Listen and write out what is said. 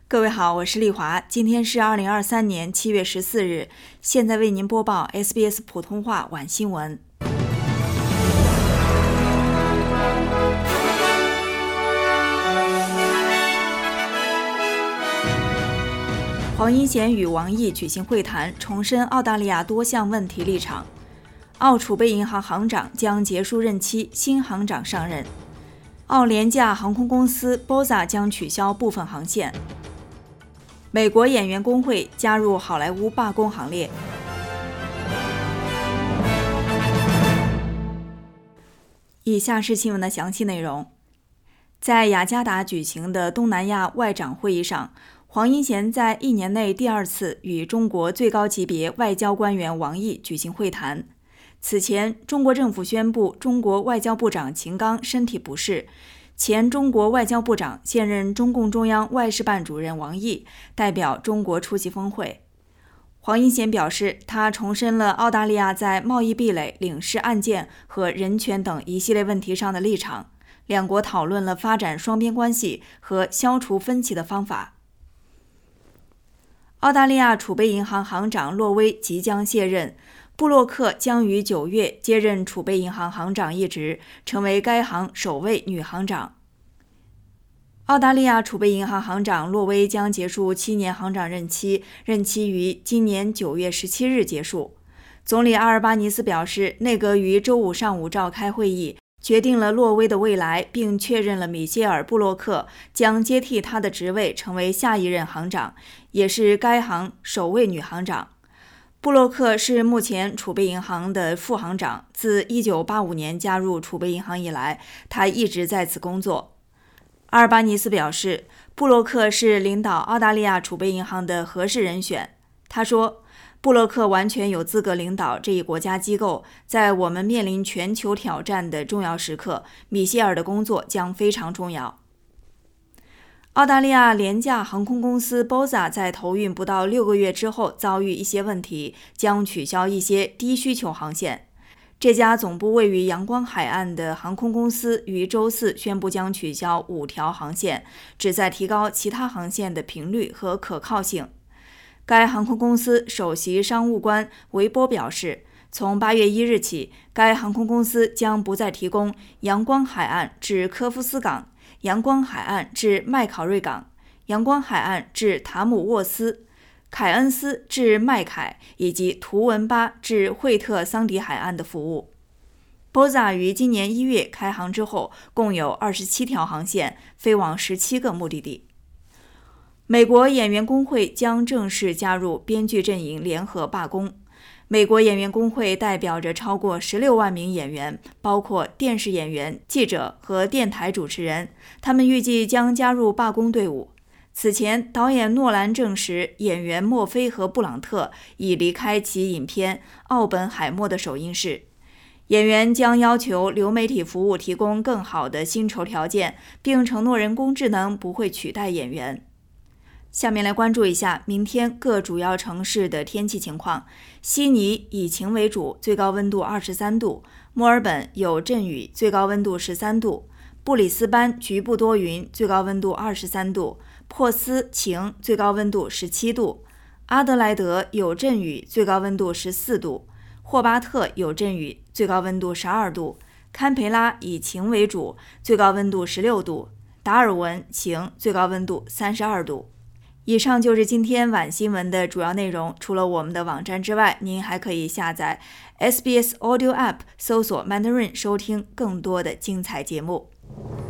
各位好，我是丽华，今天是2023年7月14日，现在为您播报 SBS 普通话晚新闻。黄英贤与王毅举行会谈，重申澳大利亚多项问题立场。澳储备银行行长将结束任期，新行长上任。澳廉价航空公司 BOZA 将取消部分航线。美国演员工会加入好莱坞罢工行列。以下是新闻的详细内容。在雅加达举行的东南亚外长会议上，黄英贤在1年内第2次与中国最高级别外交官员王毅举行会谈。此前，中国政府宣布中国外交部长秦刚身体不适，前中国外交部长、现任中共中央外事办主任王毅代表中国出席峰会。黄英贤表示，他重申了澳大利亚在贸易壁垒、领事案件和人权等一系列问题上的立场，两国讨论了发展双边关系和消除分歧的方法。澳大利亚储备银行行长洛威即将卸任，布洛克将于9月接任储备银行行长一职，成为该行首位女行长。澳大利亚储备银行行长洛威将结束7年行长任期，任期于今年9月17日结束。总理阿尔巴尼斯表示，内阁于周五上午召开会议，决定了洛威的未来，并确认了米歇尔·布洛克将接替他的职位，成为下一任行长，也是该行首位女行长。布洛克是目前储备银行的副行长，自1985年加入储备银行以来，他一直在此工作。阿尔巴尼斯表示，布洛克是领导澳大利亚储备银行的合适人选。他说，布洛克完全有资格领导这一国家机构，在我们面临全球挑战的重要时刻，米歇尔的工作将非常重要。澳大利亚廉价航空公司 BOZA 在投运不到6个月之后遭遇一些问题，将取消一些低需求航线。这家总部位于阳光海岸的航空公司于周4宣布将取消5条航线，旨在提高其他航线的频率和可靠性。该航空公司首席商务官维波表示，从8月1日起，该航空公司将不再提供阳光海岸至科夫斯港、阳光海岸至麦考瑞港、阳光海岸至塔姆沃斯、凯恩斯至麦凯以及图文巴至惠特桑迪海岸的服务。BOZA 于今年1月开航之后，共有27条航线飞往17个目的地。美国演员工会将正式加入编剧阵营联合罢工。美国演员工会代表着超过16万名演员，包括电视演员、记者和电台主持人，他们预计将加入罢工队伍。此前，导演诺兰证实，演员墨菲和布朗特已离开其影片《奥本海默》的首映式。演员将要求流媒体服务提供更好的薪酬条件，并承诺人工智能不会取代演员。下面来关注一下明天各主要城市的天气情况。悉尼以晴为主，最高温度23度；墨尔本有阵雨，最高温度13度；布里斯班局部多云，最高温度23度；珀斯晴，最高温度17度；阿德莱德有阵雨，最高温度14度；霍巴特有阵雨，最高温度12度；堪培拉以晴为主，最高温度16度；达尔文晴，最高温度32度。以上就是今天晚新闻的主要内容。除了我们的网站之外，您还可以下载 SBS Audio App， 搜索 Mandarin 收听更多的精彩节目。